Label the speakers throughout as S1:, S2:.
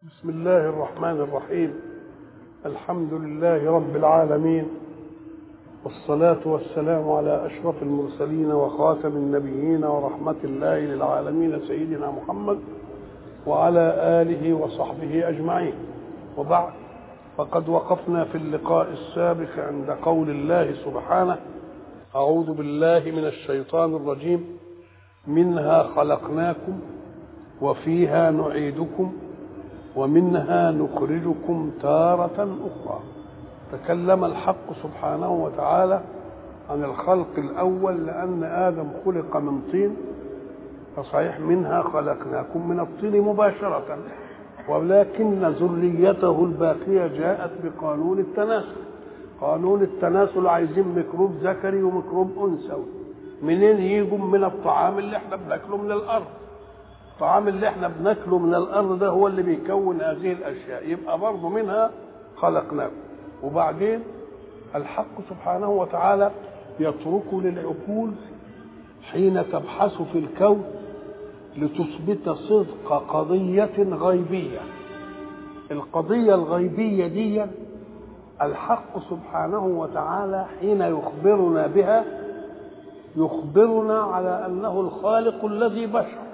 S1: بسم الله الرحمن الرحيم. الحمد لله رب العالمين، والصلاة والسلام على أشرف المرسلين وخاتم النبيين ورحمة الله للعالمين سيدنا محمد وعلى آله وصحبه أجمعين. وبعد، فقد وقفنا في اللقاء السابق عند قول الله سبحانه: أعوذ بالله من الشيطان الرجيم، منها خلقناكم وفيها نعيدكم ومنها نخرجكم تارة أخرى. تكلم الحق سبحانه وتعالى عن الخلق الأول، لأن آدم خلق من طين، فصحيح منها خلقناكم من الطين مباشرة، ولكن ذريته الباقية جاءت بقانون التناسل. قانون التناسل عايزين ميكروب ذكري وميكروب أنثوي. منين يجوا؟ من الطعام اللي احنا بناكله من الأرض. الطعام اللي احنا بناكله من الارض ده هو اللي بيكون هذه الاشياء، يبقى برضه منها خلقناكم. وبعدين الحق سبحانه وتعالى يترك للعقول حين تبحث في الكون لتثبت صدق قضية غيبية. القضية الغيبية دي الحق سبحانه وتعالى حين يخبرنا بها يخبرنا على أنه الخالق الذي بشر،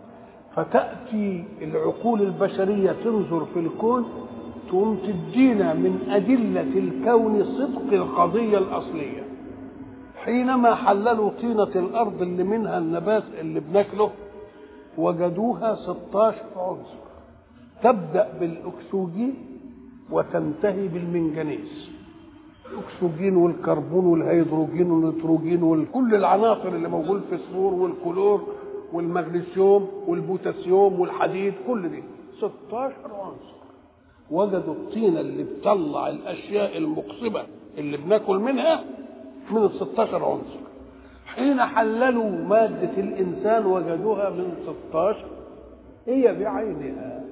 S1: فتأتي العقول البشرية تنظر في الكون تقوم تدينا من أدلة الكون صدق القضية الأصلية. حينما حللوا طينة الأرض اللي منها النبات اللي بناكله وجدوها 16 عنصر، تبدأ بالأكسجين وتنتهي بالمنجنيز. الأكسجين والكربون والهيدروجين والنيتروجين وكل العناصر اللي موجود في الفسفور والكلور والمغنيسيوم والبوتاسيوم والحديد، كل دي 16 عنصر. وجدوا الطينة اللي بتطلع الأشياء المقصبة اللي بناكل منها من 16 عنصر. حين حللوا مادة الإنسان وجدوها من 16 هي بعينها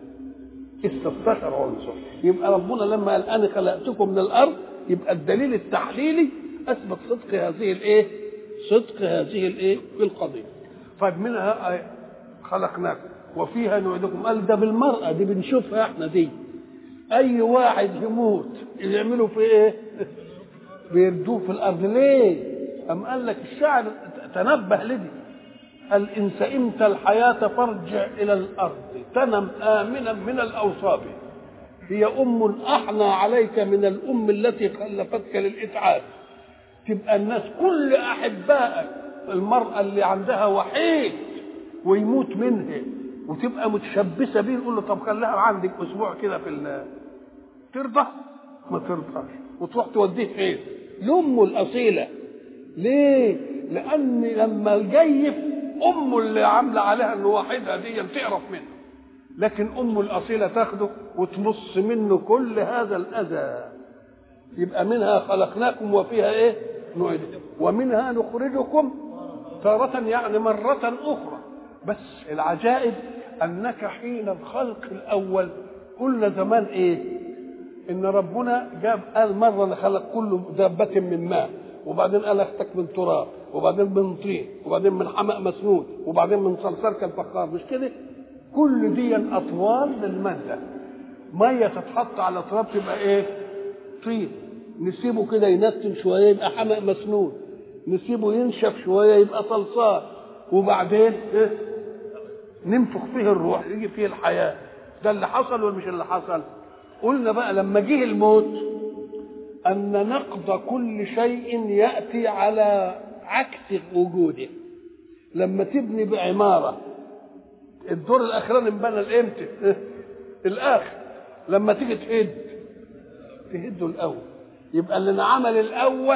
S1: 16 عنصر. يبقى ربنا لما قال أنا خلقتكم من الأرض، يبقى الدليل التحليلي أثبت صدق هذه الإيه؟ صدق هذه الإيه؟ القضية. طيب منها خلقناكم وفيها نعيدكم. قال ده بالمرأة دي بنشوفها احنا دي. اي واحد يموت يعملوا في ايه؟ بيردوه في الارض. ليه؟ ام قال لك الشاعر تنبه لدي، قال ان سئمت الحياة فارجع الى الارض تنم امنا من الاوصاب، هي ام احنى عليك من الام التي خلفتك للاتعاب. تبقى الناس كل احبائك، المرأة اللي عندها وحيد ويموت منها وتبقى متشبثة بيه، نقول له طب خليها عندك أسبوع كده في ترضى؟ ما ترضاش، وتروح توديه فين؟ لأمه الأصيلة. ليه؟ لأن لما الجيف أمه اللي عاملة عليها إنه وحيدها دي تقرف منه، لكن أمه الأصيلة تاخده وتمص منه كل هذا الأذى. يبقى منها خلقناكم وفيها إيه؟ نعيدكم ومنها نخرجكم تارة، يعني مرة أخرى. بس العجائب أنك حين الخلق الأول قلنا زمان إيه؟ إن ربنا قال مرة خلق كل دابة من ماء، وبعدين قال اختك من تراب، وبعدين من طين، وبعدين من حمأ مسنون، وبعدين من صلصال كالفخار. مش كده؟ كل دي أطوال للمادة. مية تتحط على تراب تبقى إيه؟ طين. نسيبه كده ينتن شوية يبقى حمأ مسنون، نسيبه ينشف شوية يبقى صلصال، وبعدين إيه؟ ننفخ فيه الروح يجي فيه الحياة. ده اللي حصل ولا مش اللي حصل؟ قلنا بقى لما جه الموت أن نقض كل شيء يأتي على عكس وجوده. لما تبني بعمارة الدور الأخراني انبنى الإمتى؟ الآخر. لما تيجي تهده الأول، يبقى اللي انعمل الأول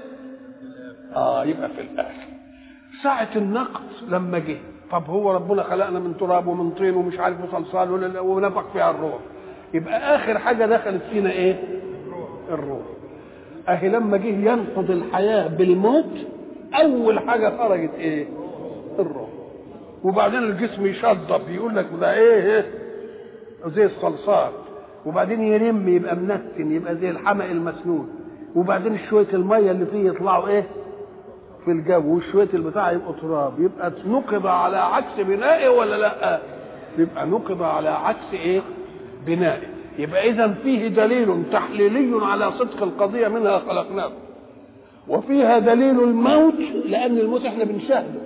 S1: يبقى في الآخر. ساعة النقد لما جه، طب هو ربنا خلقنا من تراب ومن طين ومش عارف صلصال ونفخ فيها الروح، يبقى آخر حاجة دخلت فينا إيه؟ الروح. أهي لما جه ينقض الحياة بالموت أول حاجة خرجت إيه؟ الروح. وبعدين الجسم يشضب، يقول لك ده إيه؟ زي الصلصال، وبعدين يرم يبقى منتن، يبقى زي الحمأ المسنون، وبعدين شوية المية اللي فيه يطلعوا إيه؟ في الجو، وشويه البتاع يبقوا تراب. يبقى نقض على عكس بنائه ولا لا؟ يبقى نقض على عكس ايه؟ بنائي. يبقى إذن فيه دليل تحليلي على صدق القضية، منها خلقناكم، وفيها دليل الموت، لأن الموت احنا بنشاهده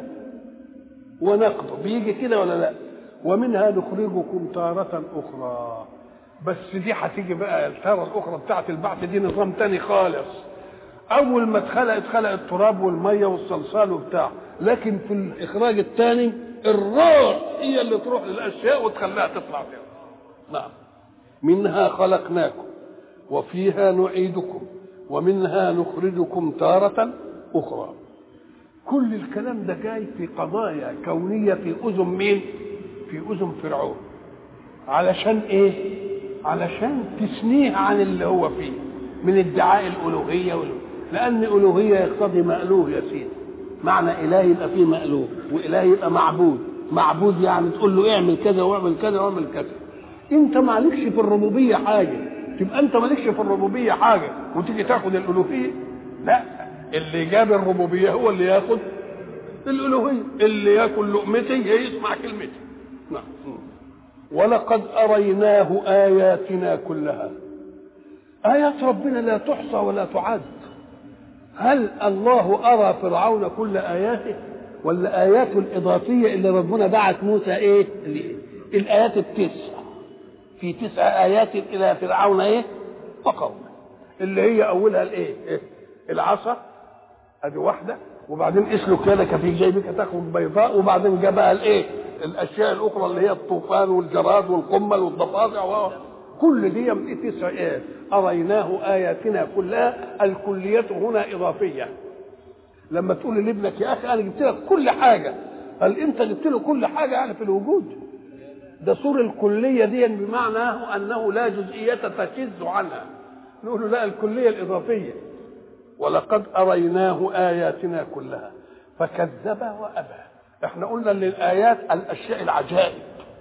S1: ونقضه بيجي كده ولا لا، ومنها نخرجكم تارة أخرى. بس دي هتيجي بقى التارة الأخرى بتاعت البعث، دي نظام تاني خالص. أول ما اتخلق التراب والمية والصلصال وبتاع، لكن في الإخراج الثاني الروح هي اللي تروح للأشياء وتخليها تطلع فيها. نعم. منها خلقناكم وفيها نعيدكم ومنها نخرجكم تارة أخرى. كل الكلام ده جاي في قضايا كونية في أذن مين؟ في أذن فرعون. علشان إيه؟ علشان تثنيه عن اللي هو فيه من ادعاء الألوهية لأن ألوهية يقتضي مألوه يا سيدي. معنى إله يبقى فيه مألوه، وإله يبقى معبود. معبود يعني تقول له اعمل كذا واعمل كذا واعمل كذا. انت مالكش في الربوبيه حاجه، تبقى انت مالكش في الربوبيه حاجه وتيجي تاخد الالوهيه؟ لا، اللي جاب الربوبيه هو اللي ياخد الالوهيه. اللي ياكل لقمتي يسمع كلمتي. نعم. ولقد اريناه اياتنا كلها. ايات ربنا لا تحصى ولا تعد. هل الله ارى فرعون كل اياته، ولا اياته الاضافيه اللي ربنا بعت موسى ايه؟ الايات التسع، في 9 آيات إلى فرعون إيه؟ وقومه، اللي هي أولها الإيه؟ العصا، أدي واحدة، وبعدين اسلك يدك في جيبك تخرج بيضاء، وبعدين جاء بقى الإيه؟ الأشياء الأخرى اللي هي الطوفان والجراد والقمل والضفادع كل دي 9 آيات. أريناه آياتنا كلها. الكلية هنا إضافية. لما تقول لابنك يا أخي أنا جبت لك كل حاجة، هل أنت جبت له كل حاجة يعني في الوجود؟ ده صور الكلية دي بمعنى أنه لا جزئية تشذ عنها. نقول له لا، الكلية الإضافية. ولقد أريناه آياتنا كلها فكذب وأبى. احنا قلنا ان الآيات الأشياء العجائب،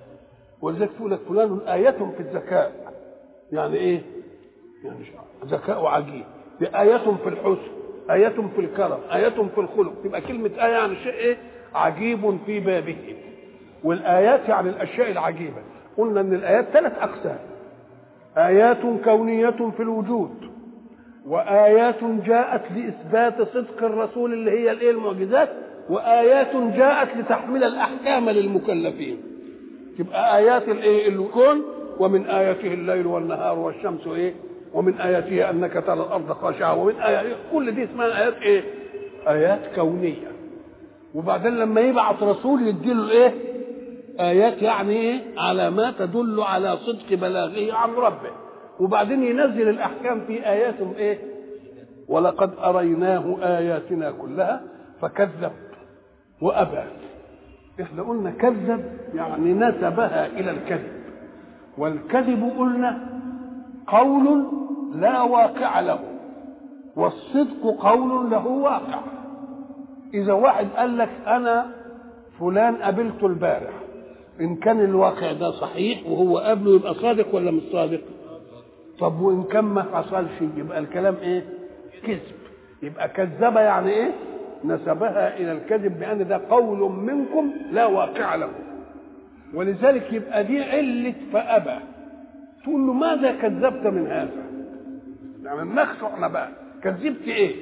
S1: ولذلك تقول لك فلان آية في الذكاء. يعني إيه؟ يعني ذكاء عجيب. آية في الحسن، آية في الكرم، آية في الخلق. تبقى كلمة آية يعني شيء إيه؟ عجيب في بابه. والآيات يعني الأشياء العجيبة. قلنا أن الآيات 3 أقسام: آيات كونية في الوجود، وآيات جاءت لإثبات صدق الرسول اللي هي الإيه؟ المعجزات، وآيات جاءت لتحمل الأحكام للمكلفين. تبقى آيات الإيه؟ الكون. ومن آياته الليل والنهار والشمس إيه؟ ومن آياته أنك ترى الأرض خاشعة. ومن آياته كل دي اسمها آيات إيه؟ آيات كونية. وبعدين لما يبعث رسول يديله إيه؟ آيات يعني إيه؟ علامات تدل على صدق بلاغه عن ربه. وبعدين ينزل الأحكام في آيات إيه؟ ولقد أريناه آياتنا كلها فكذب وأبى. إحنا قلنا كذب يعني نسبها إلى الكذب، والكذب قلنا قول لا واقع له، والصدق قول له واقع. إذا واحد قال لك أنا فلان قابلته البارح، إن كان الواقع ده صحيح وهو قابله يبقى صادق ولا مش صادق؟ طب وإن كان ما حصلش يبقى الكلام إيه؟ كذب. يبقى كذب يعني إيه؟ نسبها إلى الكذب بأن ده قول منكم لا واقع له. ولذلك يبقى دي علة فأبى. تقول له ماذا كذبت من هذا؟ يعني نخشعنا بقى، كذبت إيه؟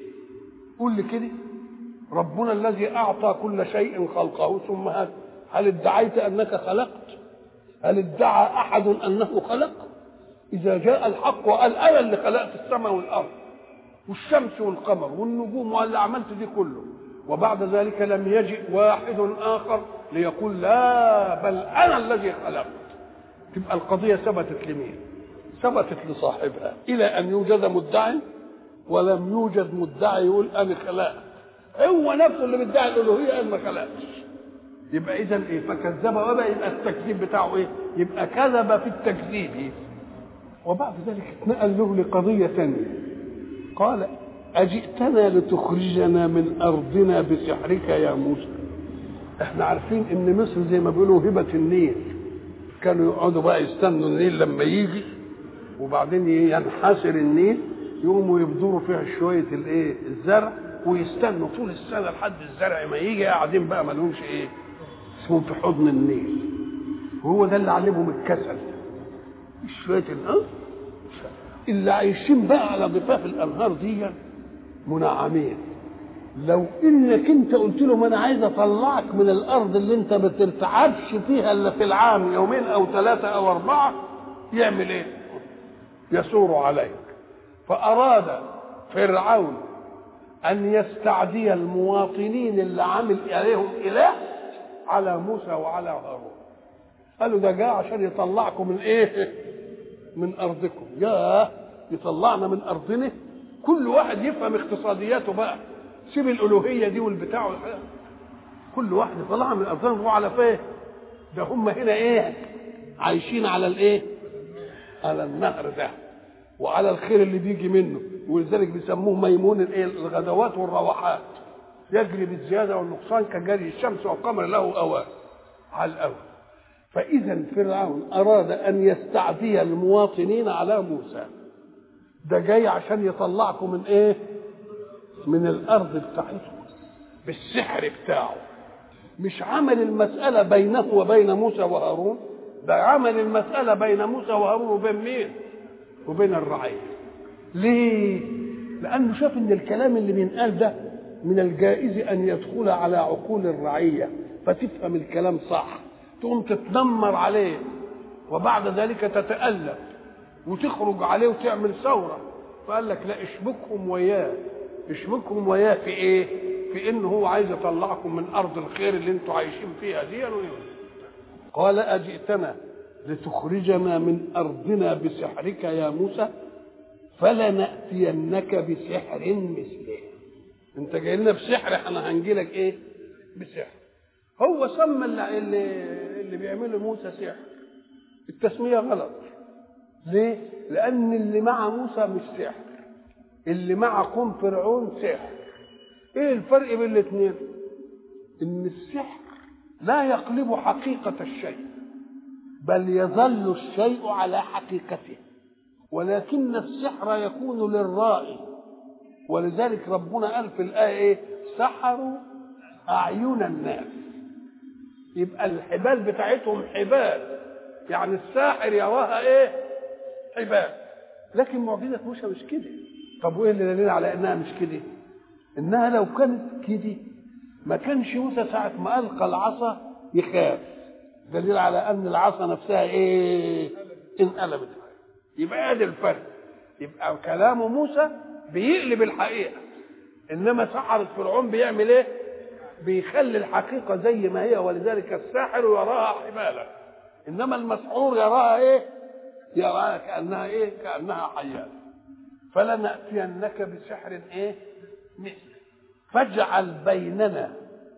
S1: قول لي كده. ربنا الذي أعطى كل شيء خلقه ثم هذا، هل ادعيت أنك خلقت؟ هل ادعى أحد أنه خلق؟ إذا جاء الحق وقال أنا اللي خلقت السماء والأرض والشمس والقمر والنجوم واللي عملت دي كله، وبعد ذلك لم يجئ واحد آخر ليقول لا بل أنا الذي خلقت، تبقى القضية ثبتت لمين؟ ثبتت لصاحبها، إلى أن يوجد مدعي ولم يوجد مدعي يقول أنا خلقت. هو نفسه اللي بيدعي الألوهية قال ما خلقتش. يبقى إذا إيه؟ فكذب وبقى يبقى التكذيب بتاعه إيه؟ يبقى كذب في التكذيب. وبعد ذلك اتنقل له لقضية ثانية، قال أجئتنا لتخرجنا من أرضنا بسحرك يا موسى. احنا عارفين ان مصر زي ما بيقولوا هبة النيل، كانوا يقعدوا بقى يستنوا النيل لما يجي وبعدين ينحسر النيل، يقوموا يبذروا فيها شوية الايه؟ الزرع، ويستنوا طول السنة لحد الزرع ما يجي، قاعدين بقى ما لهمش ايه؟ اسمهم في حضن النيل. وهو ده اللي علمهم الكسل. شويه الانهار اللي عايشين بقى على ضفاف الانهار دي منعمين. لو انك انت قلت له ما انا عايز اطلعك من الارض اللي انت ما بترتعبش فيها الا في العام يومين او 3 أو 4، يعمل ايه؟ يثور عليك. فاراد فرعون ان يستعدي المواطنين اللي عامل عليهم اله على موسى وعلى هارون. قالوا ده جاء عشان يطلعكم من ايه؟ من ارضكم. ياه، يطلعنا من ارضنا. كل واحد يفهم اقتصادياته بقى، سيب الالوهيه دي والبتاع والحاجة. كل واحد يطلعنا من ارضنا نروح على فين؟ ده هم هنا ايه؟ عايشين على الايه؟ على النهر ده وعلى الخير اللي بيجي منه، ولذلك بيسموه ميمون الايه؟ الغدوات والروحات، يجري بالزياده والنقصان كجري الشمس والقمر له اوان على الاول. فاذا فرعون اراد ان يستعدي المواطنين على موسى. ده جاي عشان يطلعكم من ايه؟ من الارض بتاعتكم بالسحر بتاعه. مش عمل المساله بينه وبين موسى وهارون، ده عمل المساله بين موسى وهارون وبين مين؟ وبين الرعيه. ليه؟ لانه شاف ان الكلام اللي بينقال ده من الجائز ان يدخل على عقول الرعيه فتفهم الكلام صح، تقوم تتنمر عليه وبعد ذلك تتألف وتخرج عليه وتعمل ثوره. فقال لك لا، اشبكهم وياه. اشبكهم وياه في ايه؟ في انه هو عايز يطلعكم من ارض الخير اللي انتوا عايشين فيها دي. قال اجئتنا لتخرجنا من ارضنا بسحرك يا موسى فلنأتينك بسحر مثله. انت جاي لنا بسحر، احنا هنجي لك ايه؟ بسحر. هو سمى اللي بيعمله موسى سحر. التسميه غلط. ليه؟ لان اللي مع موسى مش سحر، اللي مع قوم فرعون سحر. ايه الفرق بين الاثنين؟ ان السحر لا يقلب حقيقه الشيء، بل يظل الشيء على حقيقته، ولكن السحر يكون للرائي. ولذلك ربنا قال في الآية ايه؟ سحروا أعين الناس. يبقى الحبال بتاعتهم حبال، يعني الساحر يراها ايه؟ حبال. لكن معجزة موسى مش كده. طب وايه اللي دليل على انها مش كده؟ انها لو كانت كده ما كانش موسى ساعة ما ألقى العصا يخاف. دليل على ان العصا نفسها ايه؟ انقلبت. يبقى ادي الفرق. يبقى كلام موسى بيقلب الحقيقه، انما سحرة فرعون بيعمل ايه؟ بيخلي الحقيقه زي ما هي. ولذلك الساحر يراها حبالا، انما المسحور يراها ايه؟ يراها كانها ايه؟ كانها حياه. فلنأتينك بسحر ايه؟ مثله فاجعل بيننا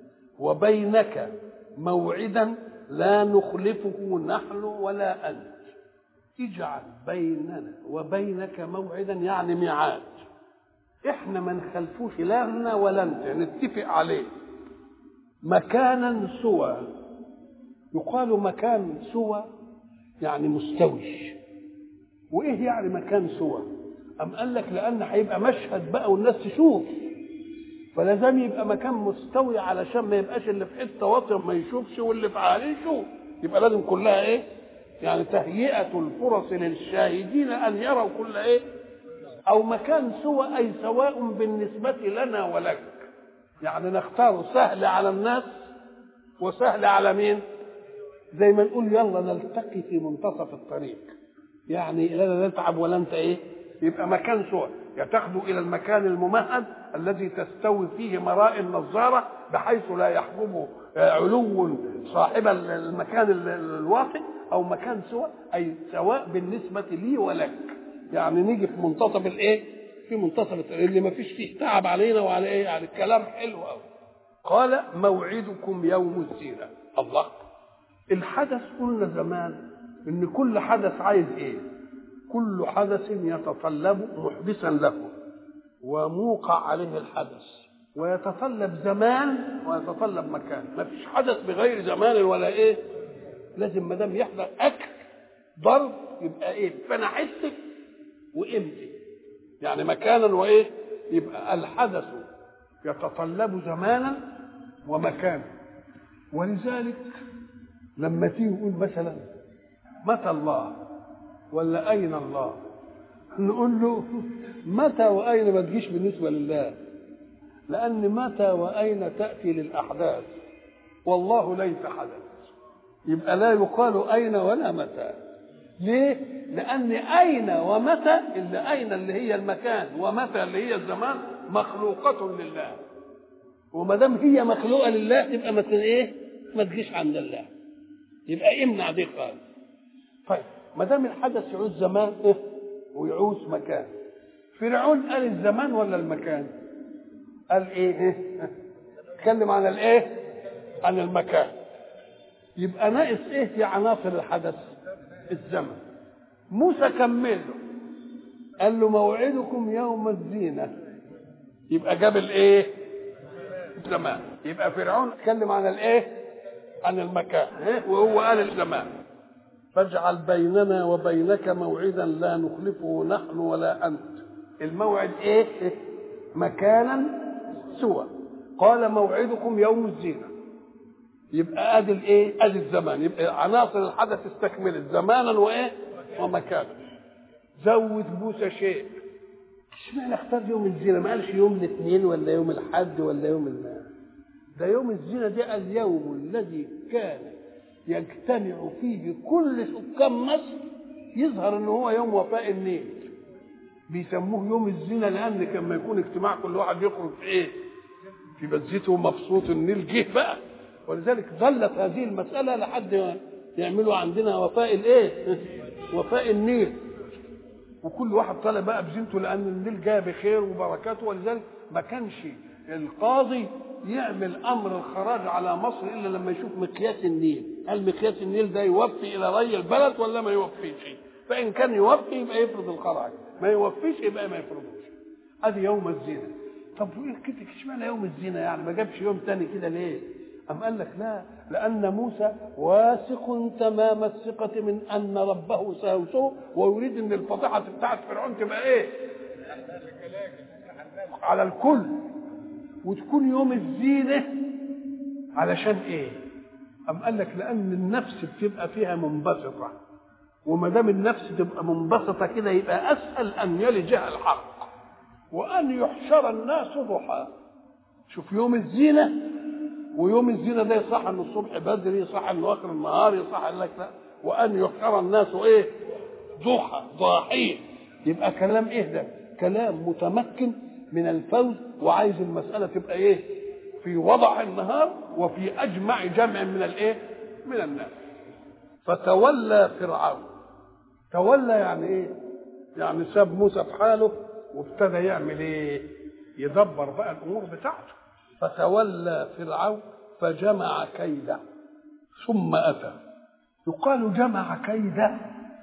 S1: وبينك موعدا لا نخلفه نحن ولا انت. اجعل بيننا وبينك موعدا يعني ميعاد، احنا ما نخلفوش لا لنا ولا انت، نتفق عليه. مكانا سوى. يقال مكان سوى يعني مستوي. وايه يعني مكان سوى؟ ام قال لك لان هيبقى مشهد بقى والناس تشوف، فلازم يبقى مكان مستوي علشان ما يبقاش اللي في حته واطيه ما يشوفش واللي في عالي يشوف. يبقى لازم كلها ايه؟ يعني تهيئة الفرص للشاهدين أن يروا كل إيه؟ أو مكان سوى، أي سواء بالنسبة لنا ولك. يعني نختار سهل على الناس وسهل على مين؟ زي ما نقول يلا نلتقي في منتصف الطريق، يعني لا نتعب ولا أنت إيه؟ يبقى مكان سوى. تاخذوا إلى المكان الممهد الذي تستوي فيه مراء النظارة بحيث لا يحجبه علو صاحب المكان الواطئ، او مكان سواء اي سواء بالنسبه لي ولك. يعني نيجي في منتصف الايه؟ في منتصف اللي ما فيش فيه تعب علينا وعلى ايه؟ يعني الكلام حلو قوي. قال موعدكم يوم الزينه. الله، الحدث قلنا زمان ان كل حدث عايز ايه؟ كل حدث يتطلب محدثا له وموقع عليه الحدث، ويتطلب زمان ويتطلب مكان. ما فيش حدث بغير زمان ولا ايه؟ لازم ما دام يحصل اكل ضرب يبقى ايه؟ فانا حسك وامتى، يعني مكانا وايه؟ يبقى الحدث يتطلب زمانا ومكانا. ولذلك لما تيجي نقول مثلا متى الله، ولا أين الله؟ نقول له متى وأين ما تجيش بالنسبة لله، لأن متى وأين تأتي للأحداث والله ليس حدث، يبقى لا يقال أين ولا متى. ليه؟ لأن أين ومتى اللي أين اللي هي المكان ومتى اللي هي الزمان مخلوقة لله، وما دام هي مخلوقة لله تبقى مثلا إيه؟ ما تجيش عند الله، يبقى امنع دي خالص. طيب ما دام الحدث يعوز زمان إيه؟ ويعوز مكان، فرعون قال الزمان ولا المكان؟ قال إيه؟ اتكلم عن الإيه؟ عن المكان. يبقى ناقص إيه في عناصر الحدث؟ الزمن. موسى كمله قال له موعدكم يوم الزينة، يبقى جاب الايه؟ الزمان. يبقى فرعون اتكلم عن الايه؟ عن المكان، وهو قال الزمان. فاجعل بيننا وبينك موعدا لا نخلفه نحن ولا انت. الموعد ايه؟ مكانا سوى. قال موعدكم يوم الزينة، يبقى ادي الايه؟ ادي الزمان. يبقى عناصر الحدث استكملت زمانا وايه؟ ومكانا. زود موسى شيء، اشمعنى اختار يوم الزينة؟ ما قالش يوم الاثنين ولا يوم الحد ولا يوم ده يوم الزينة. ده اليوم الذي كان يجتمع فيه كل سكان مصر، يظهر ان هو يوم وفاء النيل. بيسموه يوم الزينة لان كما يكون اجتماع كل واحد يخرج في ايه؟ في بزيته مبسوط، النيل جه بقى. ولذلك ظلت هذه المسألة لحد يعملوا عندنا وفاء الايه؟ وفاء النيل. وكل واحد طالع بقى بزينته لان النيل جاء بخير وبركاته. ولذلك ما كانش القاضي يعمل امر الخراج على مصر الا لما يشوف مقياس النيل، هل مقياس النيل ده يوفي الى ري البلد ولا ما يوفيش؟ فان كان يوفي يبقى يفرض الخراج، ما يوفيش يبقى ما يفرضوش. ادي يوم الزينه. طب وايه كده اشمعنى يوم الزينه يعني؟ ما جابش يوم تاني كده ليه؟ أم قال لك لا، لأن موسى واثق تمام الثقة من أن ربه سينصره، ويريد أن الفضيحة بتاعت فرعون تبقى إيه؟ على الكل. وتكون يوم الزينة علشان إيه؟ أم قال لك لأن النفس بتبقى فيها منبسطة، وما دام النفس تبقى منبسطة كده يبقى أسهل أن يلجها الحق، وأن يحشر الناس ضحى. شوف يوم الزينة، ويوم الزينة ده يصح انه الصبح بدري، يصح انه اخر النهار، يصح قال لك لا، وان يحشر الناس ايه؟ ضحى، ضاحين. يبقى كلام ايه ده؟ كلام متمكن من الفوز، وعايز المسألة تبقى ايه؟ في وضع النهار وفي اجمع جمع من الايه؟ من الناس. فتولى فرعون. تولى يعني ايه؟ يعني ساب موسى في حاله وابتدى يعمل ايه؟ يدبر بقى الامور بتاعته. فتولى فرعون فجمع كيده ثم أتى. يقال جمع كيده.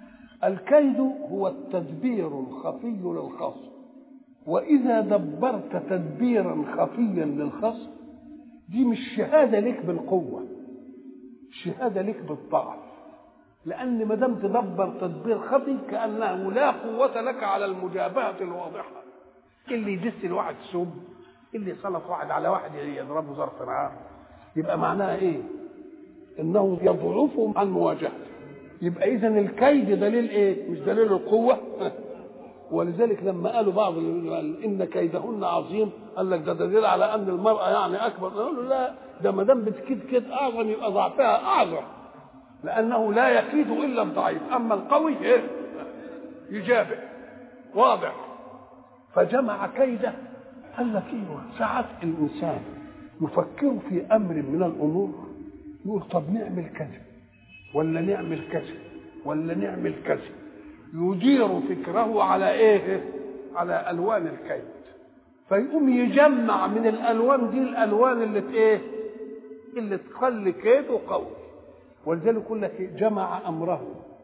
S1: الكيد هو التدبير الخفي للخصم، وإذا دبرت تدبيرا خفيا للخصم دي مش شهادة لك بالقوة، شهادة لك بالضعف. لأن ما دام تدبر تدبير خفي كأنه لا قوة لك على المجابهة الواضحة. اللي يدس الواحد سب، اللي يصلف واحد على واحد يضربه ظرف نار، يبقى معناها ايه؟ انه يضعفهم عن مواجهته. يبقى اذا الكيد دليل ايه؟ مش دليل القوه. ولذلك لما قالوا بعض ان كيدهن عظيم، قال لك ده دليل على ان المراه يعني اكبر. قالوا لا، ده ما دام بتكيد كيد اعظم يبقى ضعفها اعظم، لانه لا يكيد الا الضعيف، اما القوي ايه؟ يجابه واضح. فجمع كيده. قال لك ايوه، ساعات الانسان يفكر في امر من الامور يقول طب نعمل كذا ولا نعمل كذا ولا نعمل كذا، يدير فكره على ايه؟ على الوان الكيد. فيقوم يجمع من الالوان دي الالوان اللي ايه؟ اللي تخلي كيده قوي. ولذلك يقول لك جمع امره،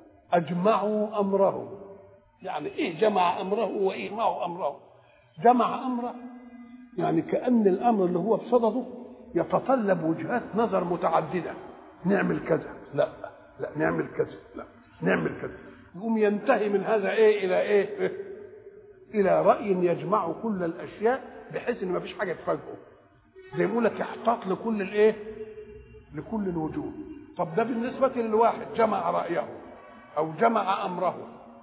S1: اجمعوا امره. يعني ايه جمع امره واجمعوا امره؟ جمع امره يعني كأن الأمر اللي هو بصدده يتطلب وجهات نظر متعددة. نعمل كذا، لا نعمل كذا، لا نعمل كذا. يقوم ينتهي من هذا إيه إلى إيه؟ إلى رأي يجمع كل الأشياء بحيث إن ما فيش حاجة تفاجئه. زي ما يقول لك يحتاط لكل الإيه؟ لكل الوجوه. طب ده بالنسبة للواحد جمع رأيه أو جمع أمره.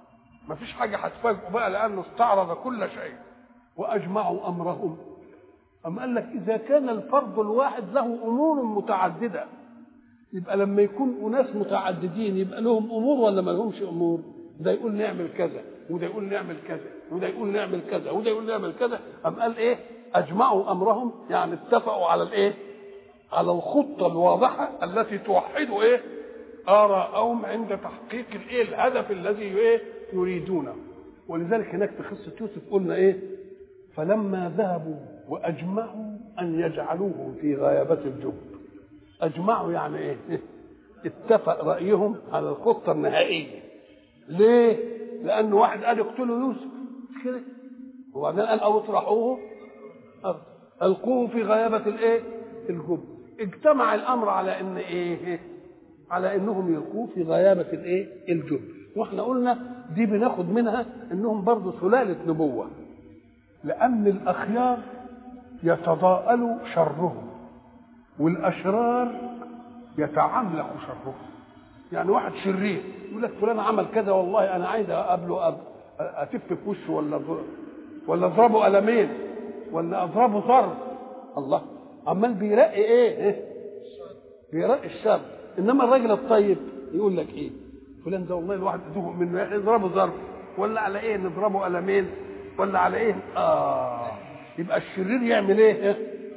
S1: ما فيش حاجه هتفاجئوا بقى لانه استعرض كل شيء. واجمعوا امرهم، اما قال لك اذا كان الفرد الواحد له امور متعدده، يبقى لما يكون اناس متعددين يبقى لهم امور ولا ما لهمش امور؟ ده يقول نعمل كذا، وده يقول نعمل كذا، وده يقول نعمل كذا، وده يقول نعمل كذا. أم قال ايه؟ اجمعوا امرهم، يعني اتفقوا على الايه؟ على الخطه الواضحه التي توحد ايه؟ آراءهم عند تحقيق الايه؟ الهدف الذي ايه؟ يريدونه. ولذلك هناك في قصه يوسف قلنا ايه؟ فلما ذهبوا واجمعوا ان يجعلوه في غيابه الجب. اجمعوا يعني ايه؟ اتفق رايهم على الخطه النهائيه. ليه؟ لان واحد قال اقتلوا يوسف مش كده، وبعدين قال او اطرحوه القوه في غيابه الايه؟ الجب. اجتمع الامر على ان ايه؟ على انهم يلقوه في غيابه الايه؟ الجب. واحنا قلنا دي بناخد منها انهم برضه سلاله نبوه، لان الاخيار يتضاءل شرهم والاشرار يتعملق شرهم. يعني واحد شرير يقول لك فلان عمل كذا، والله انا عايز اقابله اتف في وشه ولا اضربه قلمين ولا اضربه ضرب. الله عمال بيرقي ايه؟ بيرقي الشر. انما الراجل الطيب يقول لك ايه؟ فلان ده والله الواحد يدوه منه يضربه ضرب، ولا على ايه نضربه قلمين، ولا على ايه؟ يبقى الشرير يعمل ايه؟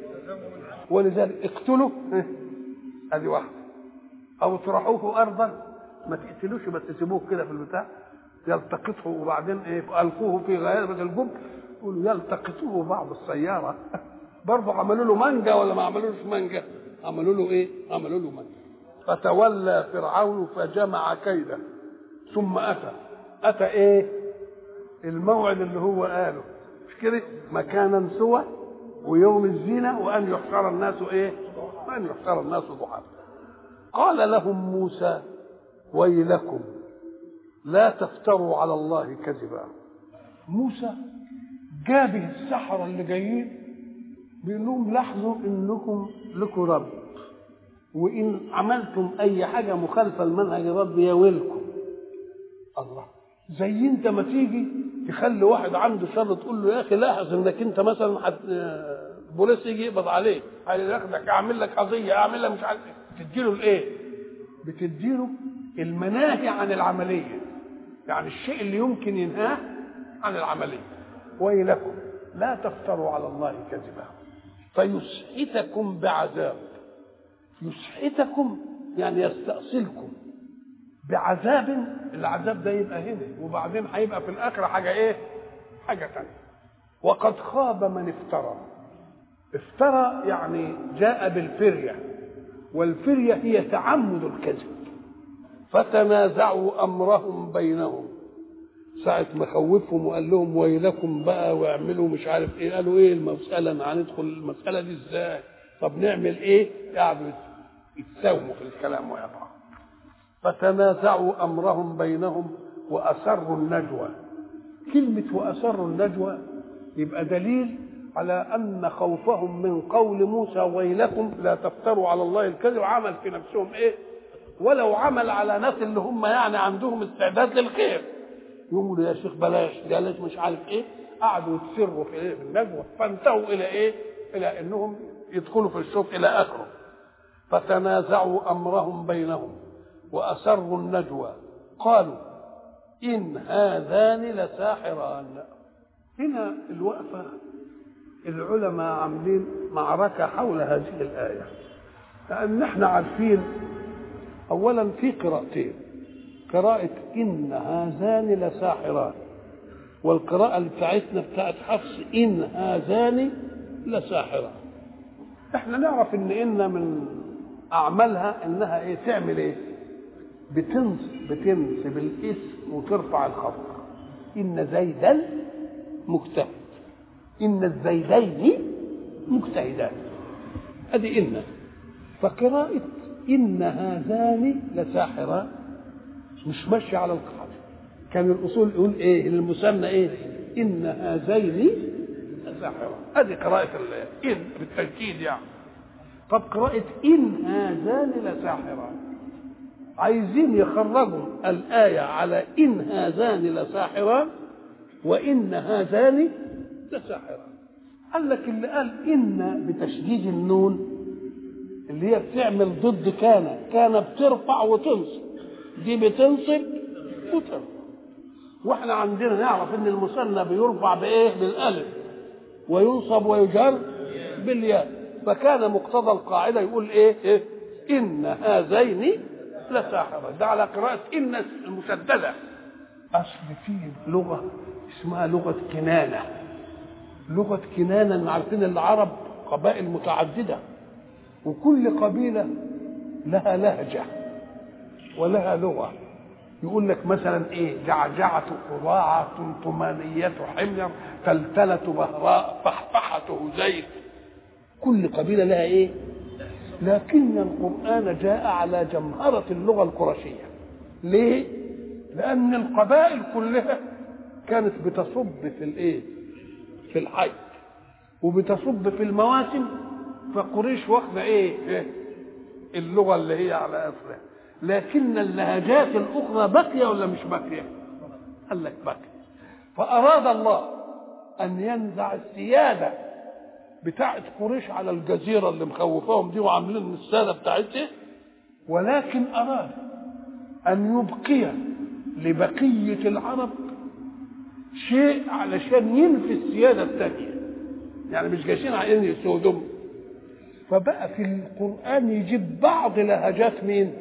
S1: ولذلك اقتلوا ادي واحده، او اطرحوه ارضا، ما تقتلوش بس تسيبوه كده في البتاع يلتقطه، وبعدين ايه؟ القوه في غيابه الجب. يقولوا يلتقطوه بعض السياره. برضه عملوا له منجا ولا ما عملوش منجا؟ عملوا له ايه؟ عملوا له منجا. فتولى فرعون فجمع كيده ثم اتى ايه؟ الموعد اللي هو قاله مش كده؟ مكانا سوى ويوم الزينه وان يحشر الناس ايه؟ وان يحشر الناس ضحى. قال لهم موسى ويلكم لا تفتروا على الله كذبا. موسى جابه السحرة اللي جايين بيقول لهم لاحظوا انكم لكم رب، وان عملتم اي حاجه مخالفه لمنهج الرب يا ويلكم. الله، زي انت ما تيجي تخلي واحد عنده شر تقول له يا اخي لاحظ انك انت مثلا بوليس يجي يقبض عليك هياخدك، اعمل لك قضيه، اعمل لك مش عارف، بتديله الايه؟ بتديله المناهي عن العمليه، يعني الشيء اللي يمكن ينهاه عن العمليه. ويلكم لا تفتروا على الله كذبا فيسحتكم بعذاب. يسحتكم يعني يستأصلكم بعذاب. العذاب ده يبقى هنا وبعدين هيبقى في الاخره حاجه ايه؟ حاجه ثانيه. وقد خاب من افترى. افترى يعني جاء بالفريه، والفريه هي تعمد الكذب. فتنازعوا امرهم بينهم، ساعة ما خوفهم وقال لهم ويلكم بقى واعملوا مش عارف ايه، قالوا ايه المسألة؟ هندخل المسألة دي ازاي؟ طب نعمل ايه؟ قعدوا يتساوموا في الكلام ويضعوا. فتنازعوا امرهم بينهم واسروا النجوى. كلمة واسروا النجوى يبقى دليل على ان خوفهم من قول موسى ويلكم لا تفتروا على الله الكذب عمل في نفسهم ايه؟ ولو عمل على ناس اللي هم يعني عندهم استعداد للخير، يقولوا يا شيخ بلاش مش عارف ايه. قعدوا يتسروا في النجوى فانتهوا الى ايه؟ الى انهم يدخلوا في الشوط الى اخره. فتنازعوا امرهم بينهم واسروا النجوى قالوا ان هذان لساحران. هنا الوقفه العلماء عاملين معركه حول هذه الايه، لان احنا عارفين اولا في قراءتين، قراءة إن هذان لساحران، والقراءة بتاعتنا بتاعت حفص إن هذان لساحران. احنا نعرف إن من أعمالها إنها إيه؟ تعمل إيه؟ بتنسب الاسم وترفع الخبر. إن زيدا مجتهد، إن الزيدين مجتهدان، هذه إن. فقراءة إن هذان لساحران مش ماشي على القاعده. كان الاصول يقول ايه؟ المثنى ايه؟ ان هذين لساحران. ادي قراءه ان بالتاكيد يعني. طب قراءه ان هذان لساحران عايزين يخرجوا الآية على إن هذان لساحران وإن هذان لساحران. قال لك اللي قال إن بتشديد النون اللي هي بتعمل ضد كان بترفع وتنصب، دي بتنصب وترفع. واحنا عندنا نعرف ان المثنى بيرفع بايه؟ بالالف، وينصب ويجر بالياء. فكان مقتضى القاعده يقول ايه؟ ان هذين لساحران. ده على قراءه ان المسدده. اصل في لغه اسمها لغه كنانه. لغه كنانه عارفين العرب قبائل متعدده، وكل قبيله لها لهجه ولها لغه. يقول لك مثلا ايه؟ جعجعه قراعه طمانيه حمير تلتله بهراء فحفحه زيت. كل قبيله لها ايه؟ لكن القرآن جاء على جمهرة اللغة القرشية. ليه؟ لأن القبائل كلها كانت بتصب في الايه؟ في الحج، وبتصب في المواسم. فقريش واخده ايه؟ اللغة اللي هي على أصلها. لكن اللهجات الأخرى باقية ولا مش باقية؟ قال لك باقية. فأراد الله أن ينزع السيادة بتاعت قريش على الجزيرة اللي مخوفاهم دي وعاملين السادة بتاعتها، ولكن أراد أن يبقي لبقية العرب شيء علشان ينفي السيادة الثانية. يعني مش جايين عايزين يسودهم. فبقى في القرآن يجيب بعض لهجات مين؟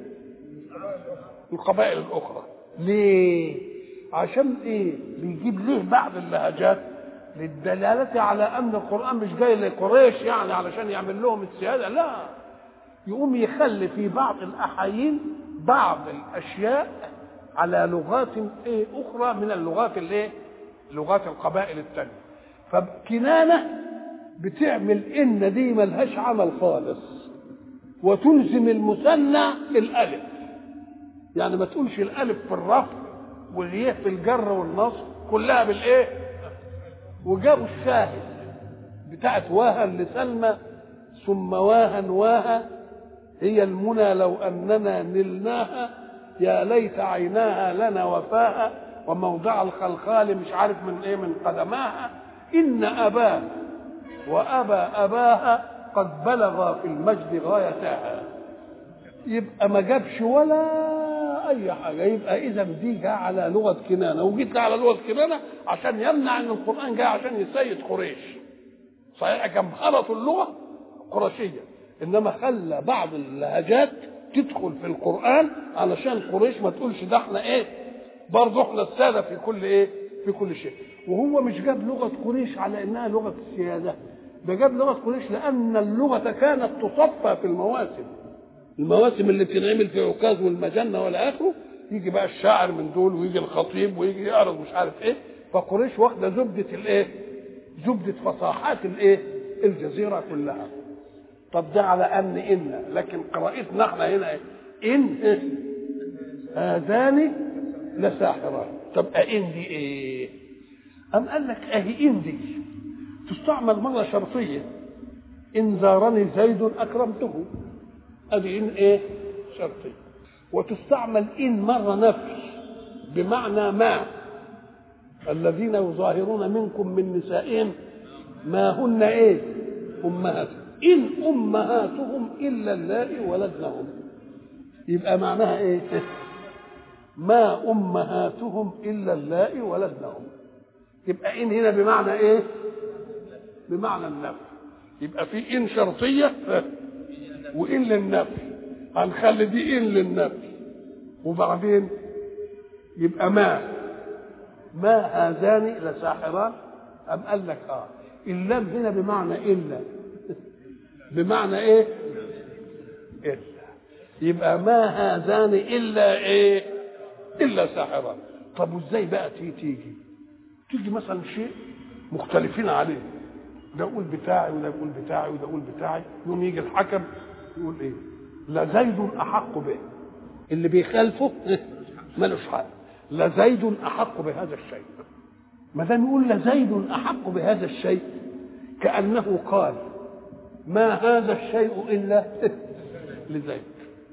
S1: القبائل الأخرى. ليه؟ عشان إيه؟ بيجيب ليه بعض اللهجات؟ للدلالة على أن القرآن مش جاي لقريش يعني علشان يعمل لهم السيادة، لا، يقوم يخلي في بعض الأحايين بعض الأشياء على لغات إيه أخرى من اللغات الإيه؟ لغات القبائل الثانية. فكنانة بتعمل إن دي ملهاش عمل خالص، وتلزم المثنى الألف. يعني ما تقولش الألف في الرفع والياء في الجر والنصب، كلها بالإيه؟ وجابوا الشاهد بتاعت واها لسلمى ثم واها هي المنى لو أننا نلناها يا ليت عيناها لنا وفاها وموضع الخلخال مش عارف من ايه من قدماها إن أباه وأبا أباها قد بلغ في المجد غايتها. يبقى ما جابش ولا أي حاجة. يبقى إذا دي جاء على لغة كنانة، وجيت على لغة كنانة عشان يمنع أن القرآن جاء عشان يسيد قريش. صحيح جمهرة اللغة قرشية، إنما خلى بعض اللهجات تدخل في القرآن علشان قريش ما تقولش ده احنا إيه؟ برضه احنا السادة في كل إيه؟ في كل شيء. وهو مش جاب لغة قريش على إنها لغة السيادة، ده جاب لغة قريش لأن اللغة كانت تصفى في المواسم اللي بتنعمل في عكاظ والمجنة ولا آخره. يجي بقى الشاعر من دول ويجي الخطيب ويجي يعرض مش عارف ايه. فقريش واخده زبدة الايه؟ زبدة فصاحات الايه؟ الجزيرة كلها. طب ده على ان لكن قراءتنا احنا هنا ايه؟ ان هذان لساحران. طب ان دي ايه؟ أم قال لك اهي ان دي تستعمل مرة شرطية، إن زارني زيد أكرمته، ادي ان ايه؟ شرطيه. وتستعمل ان مره نفي بمعنى ما، الذين يظاهرون منكم من نسائهم ما هن ايه؟ امهاتهم ان امهاتهم الا اللائي ولدنهم. يبقى معناها ايه؟ ما امهاتهم الا اللائي ولدنهم. يبقى ان هنا بمعنى ايه؟ بمعنى النفي. يبقى في ان شرطيه وإن للنفي، هنخلي دي إن للنفي. وبعدين يبقى ما هذان لساحران. أم قال لك اللام هنا بمعنى إلا بمعنى إيه؟ إلا. يبقى ما هذان إلا إيه؟ إلا ساحران. طب وإزاي بقى تيجي مثلا شيء مختلفين عليه، ده يقول بتاعي وده يقول بتاعي وده يقول بتاعي، يوم يجي الحكم يقول ايه؟ لزيد احق به. اللي بيخالفه ملوش حق. لزيد احق بهذا الشيء. ما دام يقول لزيد احق بهذا الشيء كانه قال ما هذا الشيء الا لزيد.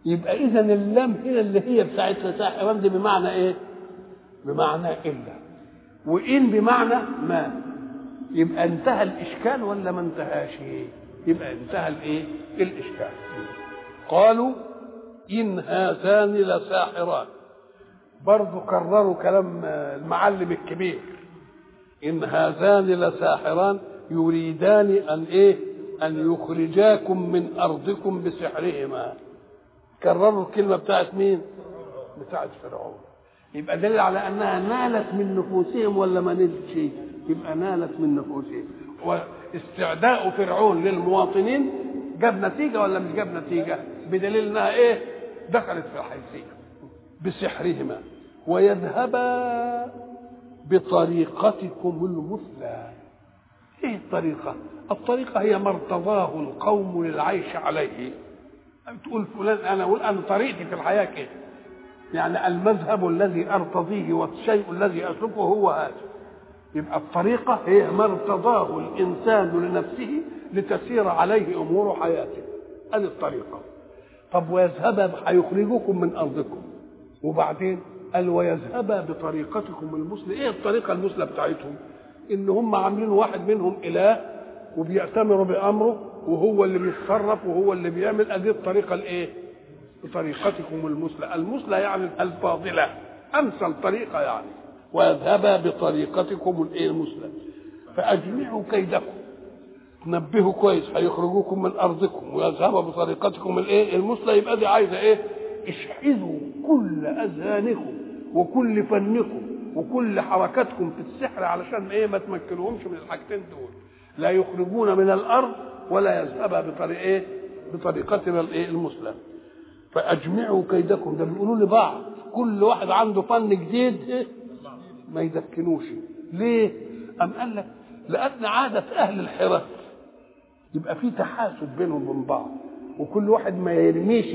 S1: يبقى اذا اللام هنا اللي هي بتاعت ساحران دي بمعنى ايه؟ بمعنى الا، وان بمعنى ما. يبقى انتهى الاشكال ولا ما انتهاش؟ يبقى انتهى الايه؟ الاشكال. قالوا ان هذان لساحران، برضو كرروا كلام المعلم الكبير، ان هذان لساحران يريدان ان ايه؟ ان يخرجاكم من ارضكم بسحرهما. كرروا الكلمه بتاعت مين؟ بتاعت فرعون. يبقى دليل على انها نالت من نفوسهم ولا ما نالتش؟ يبقى نالت من نفوسهم. واستعداء فرعون للمواطنين جاب نتيجه ولا مش جاب نتيجه؟ بدليل انها ايه؟ دخلت في الحيثيه بسحرهما ويذهبا بطريقتكم المثلى. ايه الطريقه؟ الطريقه هي ما ارتضاه القوم للعيش عليه. تقول فلان انا اقول انا طريقتي في الحياه كده، يعني المذهب الذي ارتضيه والشيء الذي اسلكه هو هذا. يبقى الطريقه هي ما ارتضاه الانسان لنفسه لتسير عليه امور حياته. هذه الطريقه. طب ويذهب هيخرجوكم من ارضكم، وبعدين قال ويذهب بطريقتكم المثلى. ايه الطريقه المثلى بتاعتهم؟ ان هم عاملين واحد منهم اله وبيأتمروا بامره وهو اللي بيتصرف وهو اللي بيعمل. ادي الطريقه الايه؟ بطريقتكم المثلى. المثلى يعني الفاضله، امثل طريقه يعني. ويذهب بطريقتكم الايه؟ المثلى. فاجمعوا كيدكم، نبهوا كويس، هيخرجوكم من ارضكم ويذهب بطريقتكم الايه؟ المثلى. يبقى دي عايزه ايه؟ اشحذوا كل اذهانكم وكل فنكم وكل حركاتكم في السحر علشان ايه؟ ما تمكنوهمش من الحاجتين دول، لا يخرجون من الارض ولا يذهب بطريقه ايه؟ بطريقتنا الايه؟ المثلى. فاجمعوا كيدكم، ده بيقولوا لبعض كل واحد عنده فن جديد إيه؟ ما يدكنوش. ليه؟ ام قال لك لان عاده اهل الحرف يبقى في تحاسد بينهم وبين بعض، وكل واحد ما يرميش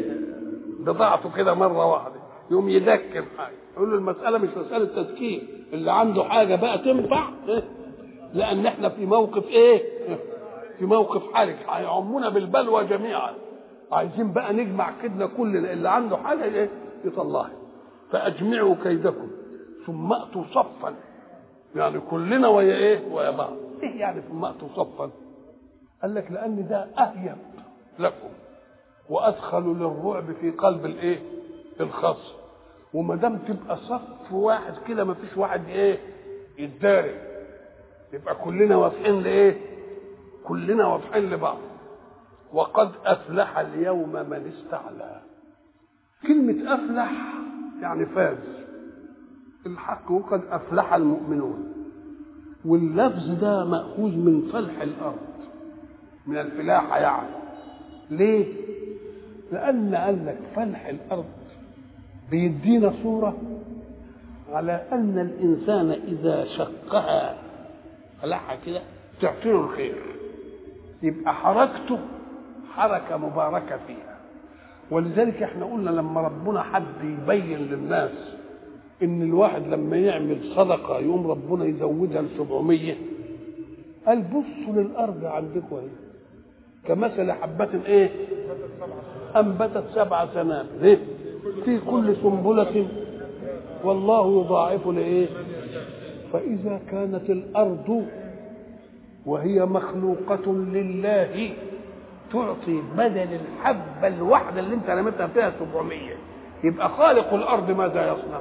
S1: بضاعته كده مره واحده، يقوم يدكن حاجه. يقول له المساله مش مساله تذكير، اللي عنده حاجه بقى تنفع إيه؟ لان احنا في موقف ايه؟ في موقف حرج هيعمونا بالبلوى جميعا. عايزين بقى نجمع كدنا كل اللي عنده حاجه ايه؟ يطلعها. فاجمعوا كيدكم ثم اتوا صفا، يعني كلنا ويا ايه؟ ويا بعض. ايه يعني ثم اتوا صفا؟ قال لك لان ده اهيب لكم وادخل للرعب في قلب الايه؟ الخصم. وما دام تبقى صف واحد كده ما فيش واحد ايه؟ يتداري، يبقى كلنا واقفين لايه؟ كلنا واقفين لبعض. وقد افلح اليوم من استعلى. كلمه افلح يعني فاز الحق، وقد افلح المؤمنون. واللفظ ده ماخوذ من فلح الارض، من الفلاحه يعني. ليه؟ لان قال لك فلح الارض بيدينا صوره على ان الانسان اذا شقها فلحها كده تعطيه الخير، يبقى حركته حركه مباركه فيها. ولذلك احنا قلنا لما ربنا حد يبين للناس ان الواحد لما يعمل صدقه يقوم ربنا يزودها ل 700، قال بصوا للارض عندكم اهي كمثل حبه ايه؟ انبتت 7 سنابل ايه؟ في كل سنبله والله يضاعف لايه؟ فاذا كانت الارض وهي مخلوقه لله تعطي بدل الحبه الواحده اللي انت رميتها فيها 700، يبقى خالق الارض ماذا يصنع؟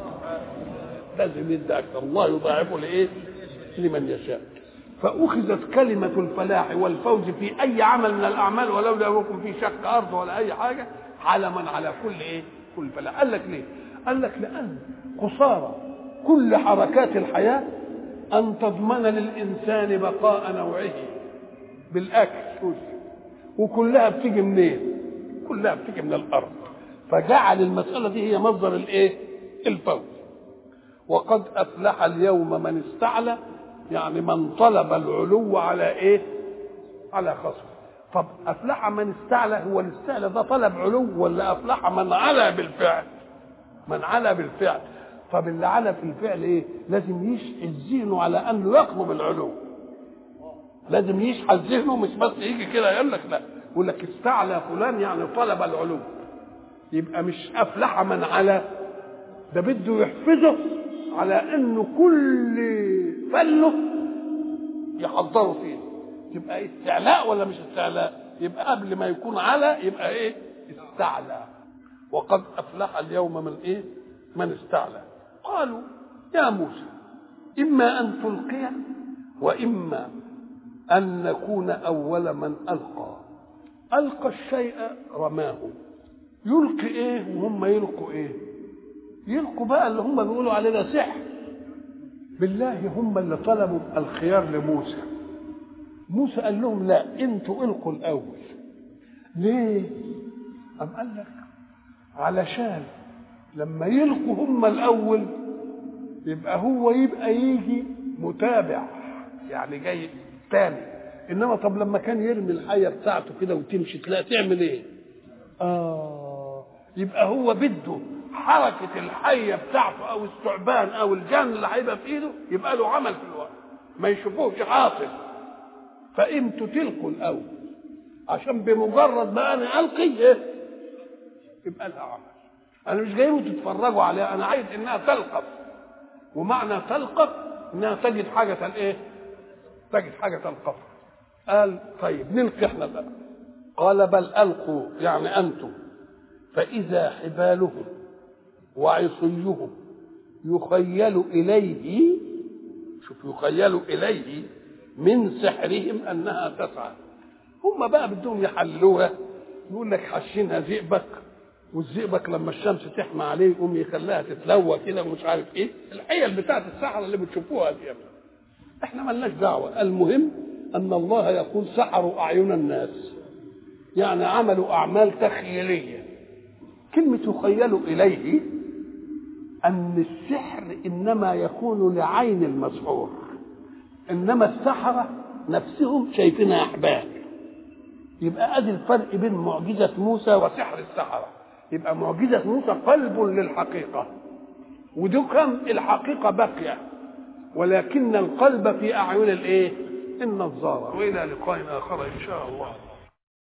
S1: لازم يدي اكثر. الله يضاعفه لايه؟ لمن يشاء. فاخذت كلمه الفلاح والفوز في اي عمل من الاعمال ولو لم يكن في شق ارض ولا اي حاجه علما على كل ايه؟ كل فلاح. قال لك ليه؟ قال لك لان قصارى كل حركات الحياه ان تضمن للانسان بقاء نوعه بالاكل، وكلها بتيجي منين؟ كلها بتيجي من الارض. فجعل المساله دي هي مصدر الايه؟ الفوز. وقد افلح اليوم من استعلى، يعني من طلب العلو على ايه؟ على خصم. طب افلح من استعلى، هو الاستعلى ده طلب علو ولا افلح من علا بالفعل؟ من علا بالفعل. طب اللي علا في الفعل ايه؟ لازم يشحذ ذهنه على انه يطلب العلو، لازم يشحذ ذهنه، مش بس يجي كده يقول لك لا، يقول لك استعلى فلان يعني طلب العلو. يبقى مش افلح من على ده، بده يحفزه على انه كل فله يحضروا فيه. يبقى استعلاء ولا مش استعلاء؟ يبقى قبل ما يكون على يبقى ايه؟ استعلى. وقد افلح اليوم من ايه؟ من استعلى. قالوا يا موسى اما ان تلقي واما ان نكون اول من القى الشيء رماه. يلقي ايه وهم يلقوا ايه؟ يلقوا بقى اللي هم بيقولوا عليه ده سحر. بالله هم اللي طلبوا الخيار لموسى. موسى قال لهم لا، انتوا القوا الاول. ليه؟ قام قال لك علشان لما يلقوا هم الاول يبقى هو يجي متابع، يعني جاي تاني. انما طب لما كان يرمي الحيه بتاعته كده وتمشي تلاقي تعمل ايه؟ يبقى هو بده حركه الحيه بتاعته او الثعبان او الجان اللي هيبقى في ايده يبقى له عمل في الوقت، ما يشوفوش عاطل. فامتوا تلقوا الاول عشان بمجرد ما انا القي ايه؟ يبقى لها عمل. انا مش جايين تتفرجوا عليها، انا عايز انها تلقف. ومعنى تلقف انها تجد حاجه الايه؟ تجد حاجه تلقف. قال طيب نلقي احنا بقى. قال بل القوا يعني انتم. فاذا حبالهم وعصيهم يخيل اليه، شوف يخيل اليه من سحرهم انها تسعى. هم بقى بدهم يحلوها، يقول لك حشينها زئبق، والزئبق لما الشمس تحمى عليه يقوم يخليها تتلوى كده ومش عارف ايه، الحيل بتاعت السحره اللي بتشوفوها دي. احنا مالناش دعوه، المهم ان الله يقول سحروا اعين الناس، يعني عملوا اعمال تخيليه. كلمه يخيل اليه ان السحر انما يكون لعين المسحور، انما السحره نفسهم شايفينها احبال. يبقى ادي الفرق بين معجزه موسى وسحر السحره. يبقى معجزه موسى قلب للحقيقه، ودكم الحقيقه باقيه، ولكن القلب في اعين الايه؟ النظاره. والى لقاء اخر ان شاء الله.